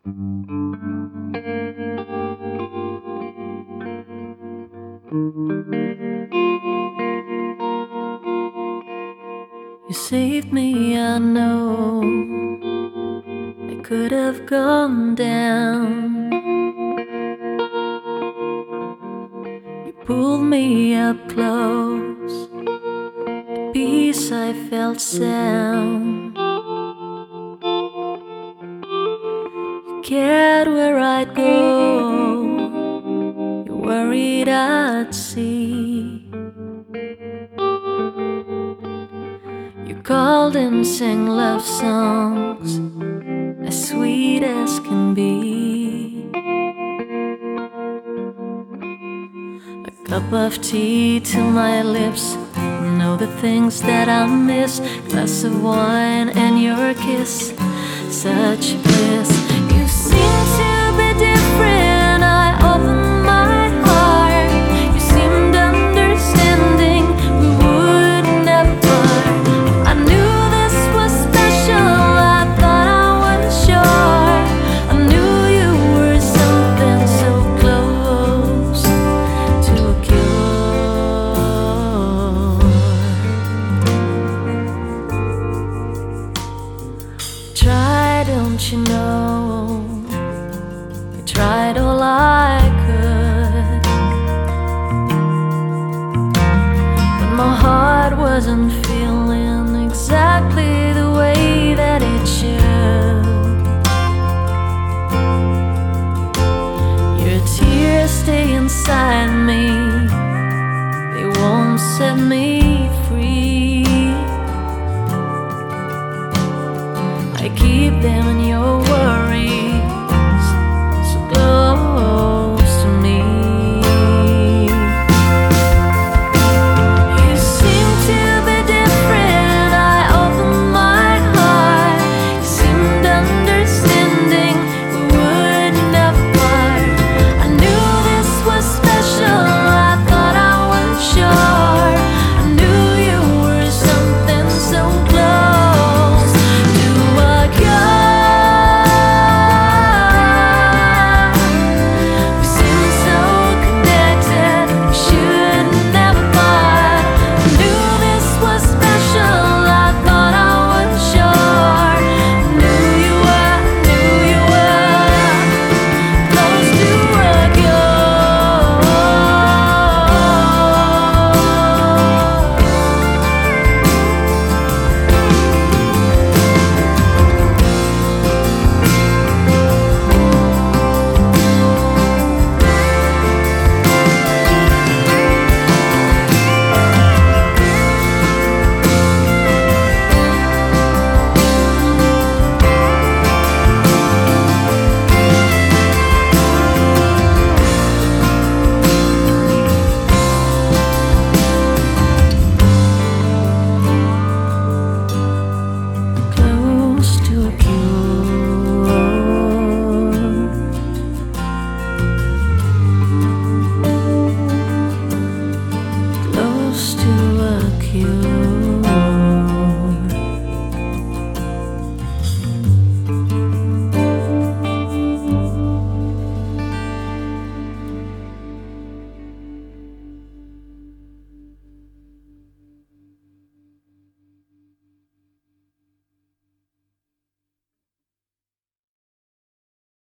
You saved me, I know. I could have gone down. You pulled me up close. At peace I felt sound. You cared where I'd go. You worried I'd see. You called and sang love songs as sweet as can be. A cup of tea to my lips, know the things that I miss. Glass of wine and your kiss, such bliss. You seem to be different. I opened my heart. You seemed understanding. We would never part. I knew this was special. I thought I was sure. I knew you were something so close to a cure. Try, don't you know? I tried all I could, but my heart wasn't